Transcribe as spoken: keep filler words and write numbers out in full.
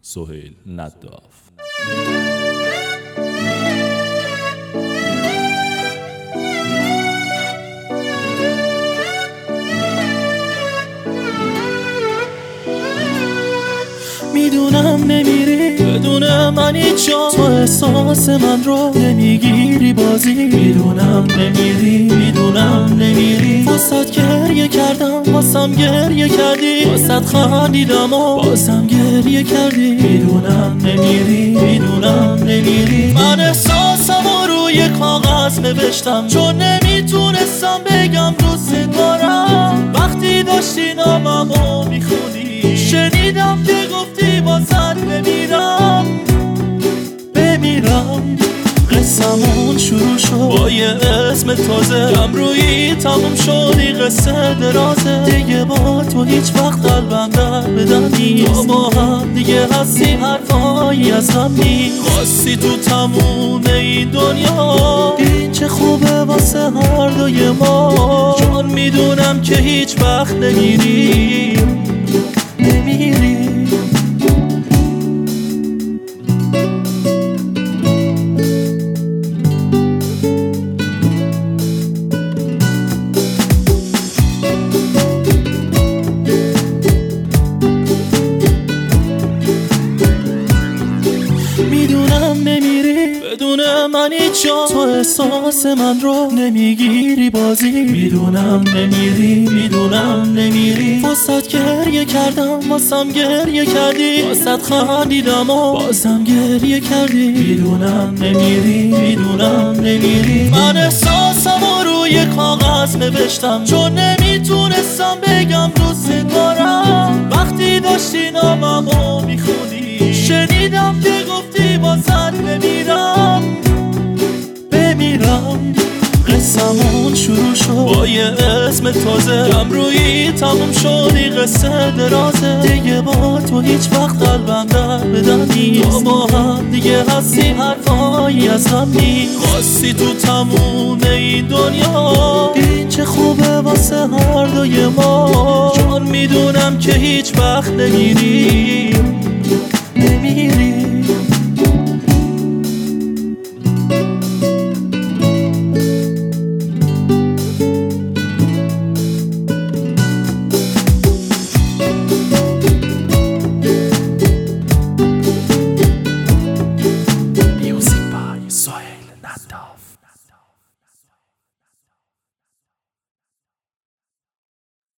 سهیل نداف. میدونم نمیری بدون من هیچ جا، تو احساس من رو نمیگیری بازی. میدونم نمیری میدونم نمیری، واسد گریه کردم واسم گریه کردی، واسد خندیدم و بازم گریه کردی. میدونم نمیری میدونم نمیری، من احساسم رو روی کاغذ نوشتم چون نمیتونستم بگم دوست دارم. وقتی داشتی ناممو میخونی شنیدم که گفتی بازت بمیرم بمیرم. قصمون شروع شد با یه اسم تازه، کم روی تموم شدی قصه درازه. دیگه با تو هیچ وقت قلبم در بدن نیست، تو با هم دیگه هستی حرفایی از هم نیست. خواستی تو تموم این دنیا، این چه خوبه واسه هر دوی ما، چون میدونم که هیچ وقت نمیری نمیری. میدونم نمیری بدون من هیچ جا، تو احساس من رو نمیگیری بازی. میدونم نمیری میدونم نمیری، واسد گریه کردم واسم گریه کردی، واسد خندیدم و بازم گریه کردی. میدونم نمیری میدونم نمیری، من احساسم رو روی کاغذ نوشتم چون نمیتونستم بگم دوست دارم. وقتی داشتی ناممو میخونی شنیدم که گفتی بازت بمیرم بمیرم. قصمون شروع شد با یه اسم تازه، کم روی تموم شدی قصه درازه. دیگه با تو هیچ وقت قلبم در بدن نیست، تو با هم دیگه هستی حرفایی از هم نیست. خواستی تو تموم این دنیا، این چه خوبه واسه هر دوی ما، چون میدونم که هیچ وقت نمیری